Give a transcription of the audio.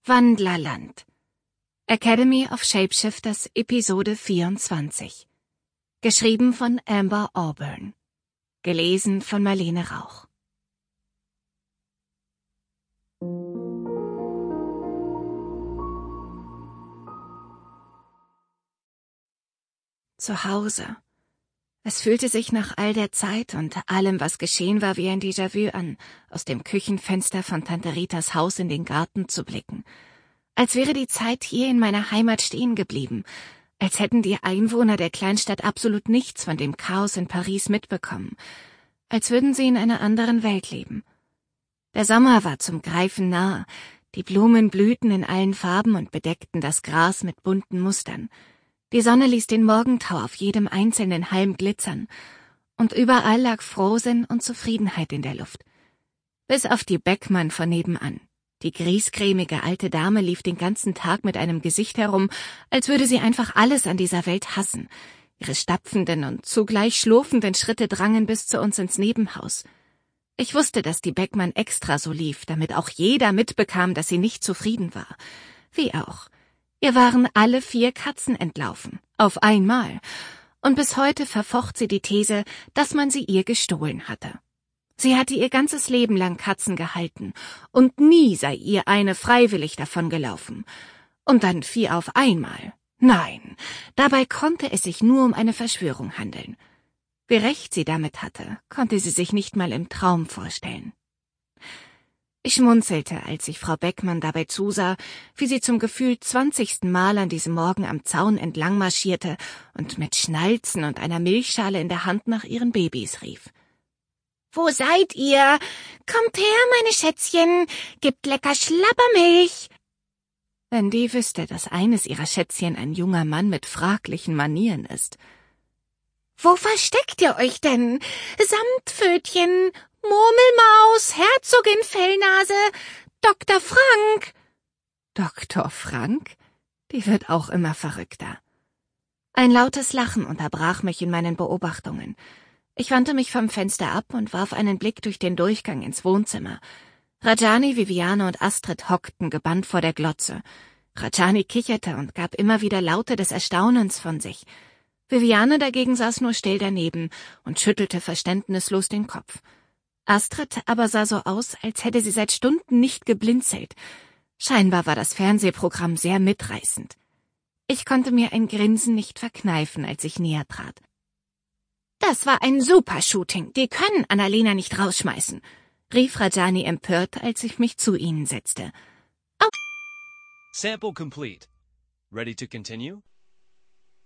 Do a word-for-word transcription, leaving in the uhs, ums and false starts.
Wandlerland. Academy of Shapeshifters, Episode vierundzwanzig. Geschrieben von Amber Auburn. Gelesen von Marlene Rauch. Zu Hause. Es fühlte sich nach all der Zeit und allem, was geschehen war, wie ein Déjà-vu an, aus dem Küchenfenster von Tante Ritas Haus in den Garten zu blicken. Als wäre die Zeit hier in meiner Heimat stehen geblieben, als hätten die Einwohner der Kleinstadt absolut nichts von dem Chaos in Paris mitbekommen, als würden sie in einer anderen Welt leben. Der Sommer war zum Greifen nah, die Blumen blühten in allen Farben und bedeckten das Gras mit bunten Mustern. Die Sonne ließ den Morgentau auf jedem einzelnen Halm glitzern, und überall lag Frohsinn und Zufriedenheit in der Luft. Bis auf die Beckmann von nebenan. Die griesgrämige alte Dame lief den ganzen Tag mit einem Gesicht herum, als würde sie einfach alles an dieser Welt hassen. Ihre stapfenden und zugleich schlurfenden Schritte drangen bis zu uns ins Nebenhaus. Ich wusste, dass die Beckmann extra so lief, damit auch jeder mitbekam, dass sie nicht zufrieden war. Wie auch. Ihr waren alle vier Katzen entlaufen, auf einmal, und bis heute verfocht sie die These, dass man sie ihr gestohlen hatte. Sie hatte ihr ganzes Leben lang Katzen gehalten, und nie sei ihr eine freiwillig davongelaufen. Und dann vier auf einmal. Nein, dabei konnte es sich nur um eine Verschwörung handeln. Wie recht sie damit hatte, konnte sie sich nicht mal im Traum vorstellen. Ich schmunzelte, als ich Frau Beckmann dabei zusah, wie sie zum gefühlt zwanzigsten Mal an diesem Morgen am Zaun entlang marschierte und mit Schnalzen und einer Milchschale in der Hand nach ihren Babys rief. »Wo seid ihr? Kommt her, meine Schätzchen, gebt lecker Schlabbermilch!« Wenn die wüsste, dass eines ihrer Schätzchen ein junger Mann mit fraglichen Manieren ist. »Wo versteckt ihr euch denn? Samtpfötchen, Murmelmaus, Herzogin Fellnase, Doktor Frank!« Doktor Frank? Die wird auch immer verrückter. Ein lautes Lachen unterbrach mich in meinen Beobachtungen. Ich wandte mich vom Fenster ab und warf einen Blick durch den Durchgang ins Wohnzimmer. Rajani, Viviane und Astrid hockten gebannt vor der Glotze. Rajani kicherte und gab immer wieder Laute des Erstaunens von sich. Viviane dagegen saß nur still daneben und schüttelte verständnislos den Kopf. Astrid aber sah so aus, als hätte sie seit Stunden nicht geblinzelt. Scheinbar war das Fernsehprogramm sehr mitreißend. Ich konnte mir ein Grinsen nicht verkneifen, als ich näher trat. »Das war ein Super-Shooting, die können Annalena nicht rausschmeißen«, rief Rajani empört, als ich mich zu ihnen setzte. Au- Sample complete. Ready to continue?